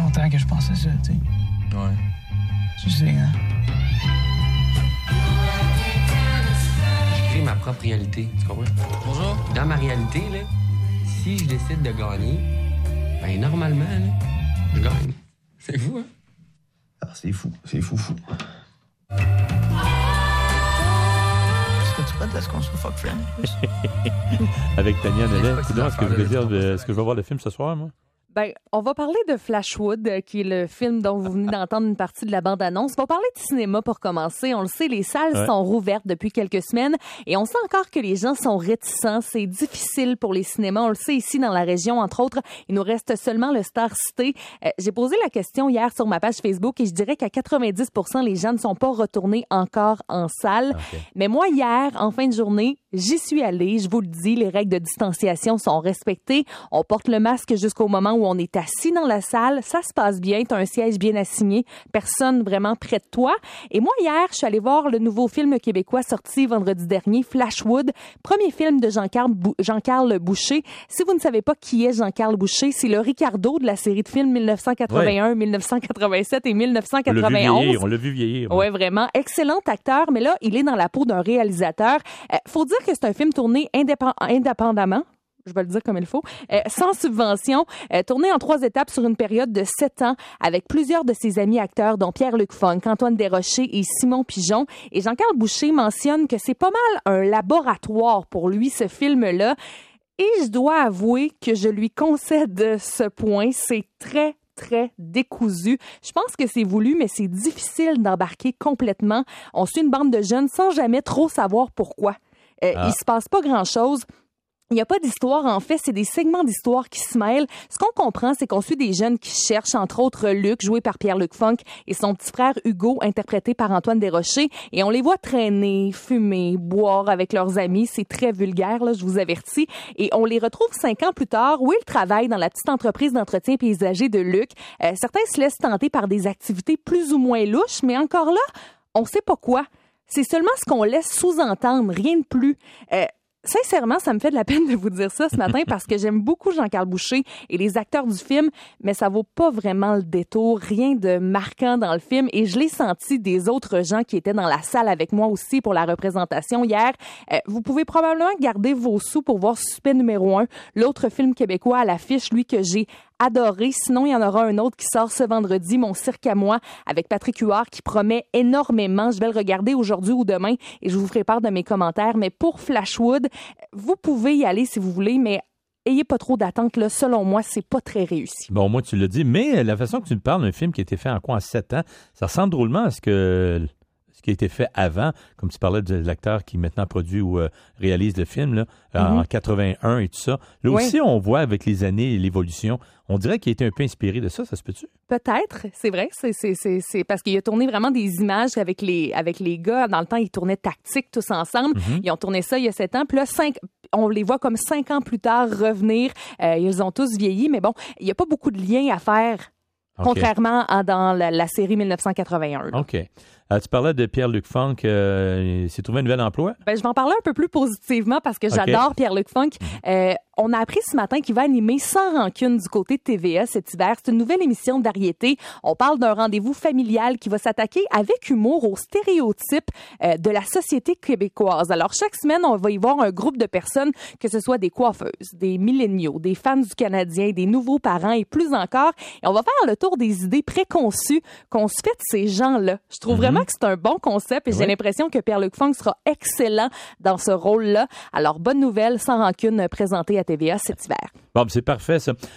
longtemps que je pensais ça, tu sais. Ouais. Tu sais, hein? Je crée ma propre réalité, tu comprends? Bonjour. Dans ma réalité, là, si je décide de gagner, ben normalement, là, je gagne. C'est fou, hein? Ah, c'est fou. Serais-tu prête à ce qu'on soit fuck friend? Avec Tania Nellet. pas que Est-ce que je vais voir le film ce soir, moi? Ben, on va parler de Flashwood, qui est le film dont vous venez d'entendre une partie de la bande-annonce. On va parler de cinéma pour commencer. On le sait, les salles sont rouvertes depuis quelques semaines et on sent encore que les gens sont réticents. C'est difficile pour les cinémas. On le sait ici dans la région, entre autres. Il nous reste seulement le Star Cité. J'ai posé la question hier sur ma page Facebook et je dirais qu'à 90% les gens ne sont pas retournés encore en salle. Okay. Mais moi, hier, en fin de journée, j'y suis allée. Je vous le dis, les règles de distanciation sont respectées. On porte le masque jusqu'au moment où on est assis dans la salle. Ça se passe bien. Tu as un siège bien assigné. Personne vraiment près de toi. Et moi, hier, je suis allée voir le nouveau film québécois sorti vendredi dernier, Flashwood. Premier film de Jean-Carl Boucher. Si vous ne savez pas qui est Jean-Carl Boucher, c'est le Ricardo de la série de films 1981, 1987 et 1991. On l'a vu vieillir. Oui, vraiment. Excellent acteur. Mais là, il est dans la peau d'un réalisateur. Faut dire que c'est un film tourné indépendamment. Je vais le dire comme il faut, sans subvention, tourné en 3 étapes sur une période de 7 ans avec plusieurs de ses amis acteurs, dont Pierre-Luc Funk, Antoine Desrochers et Simon Pigeon. Et Jean-Carl Boucher mentionne que c'est pas mal un laboratoire pour lui, ce film-là. Et je dois avouer que je lui concède ce point. C'est très décousu. Je pense que c'est voulu, mais c'est difficile d'embarquer complètement. On suit une bande de jeunes sans jamais trop savoir pourquoi. Il se passe pas grand-chose. Il n'y a pas d'histoire, en fait, c'est des segments d'histoire qui se mêlent. Ce qu'on comprend, c'est qu'on suit des jeunes qui cherchent, entre autres Luc, joué par Pierre-Luc Funk, et son petit frère Hugo, interprété par Antoine Desrochers, et on les voit traîner, fumer, boire avec leurs amis. C'est très vulgaire, là, je vous avertis. Et on les retrouve 5 ans plus tard, où ils travaillent dans la petite entreprise d'entretien paysager de Luc. Certains se laissent tenter par des activités plus ou moins louches, mais encore là, on sait pas quoi. C'est seulement ce qu'on laisse sous-entendre, rien de plus. Sincèrement, ça me fait de la peine de vous dire ça ce matin parce que j'aime beaucoup Jean-Carl Boucher et les acteurs du film, mais ça vaut pas vraiment le détour, rien de marquant dans le film et je l'ai senti des autres gens qui étaient dans la salle avec moi aussi pour la représentation hier. Vous pouvez probablement garder vos sous pour voir Suspect numéro 1, l'autre film québécois à l'affiche, lui que j'ai adoré. Sinon, il y en aura un autre qui sort ce vendredi, Mon cirque à moi, avec Patrick Huard, qui promet énormément. Je vais le regarder aujourd'hui ou demain et je vous ferai part de mes commentaires. Mais pour Flashwood, vous pouvez y aller si vous voulez, mais ayez pas trop d'attente. Là, selon moi, c'est pas très réussi. Bon, moi, tu l'as dit, mais la façon que tu me parles d'un film qui a été fait en 7 ans, ça ressemble drôlement à ce qui a été fait avant, comme tu parlais de l'acteur qui maintenant produit ou réalise le film là, en 81 et tout ça. Là aussi, on voit avec les années et l'évolution, on dirait qu'il a été un peu inspiré de ça se peut-tu? Peut-être, c'est vrai. C'est parce qu'il a tourné vraiment des images avec les gars. Dans le temps, ils tournaient tactique tous ensemble. Ils ont tourné ça il y a 7 ans. Puis là, on les voit comme 5 ans plus tard revenir. Ils ont tous vieilli, mais bon, il n'y a pas beaucoup de liens à faire. Contrairement à dans la série 1981. Là. OK. Tu parlais de Pierre-Luc Funk. Il s'est trouvé un nouvel emploi? Ben, je vais en parler un peu plus positivement parce que j'adore Pierre-Luc Funk. On a appris ce matin qu'il va animer Sans rancune du côté de TVA cet hiver. C'est une nouvelle émission de variété. On parle d'un rendez-vous familial qui va s'attaquer avec humour aux stéréotypes de la société québécoise. Alors, chaque semaine, on va y voir un groupe de personnes, que ce soit des coiffeuses, des milléniaux, des fans du Canadien, des nouveaux parents et plus encore. Et on va faire le tour des idées préconçues qu'on se fait de ces gens-là. Je trouve vraiment que c'est un bon concept et j'ai l'impression que Pierre-Luc Funk sera excellent dans ce rôle-là. Alors, bonne nouvelle, Sans rancune, présenté à TVA cet hiver. Bon, c'est parfait, ça.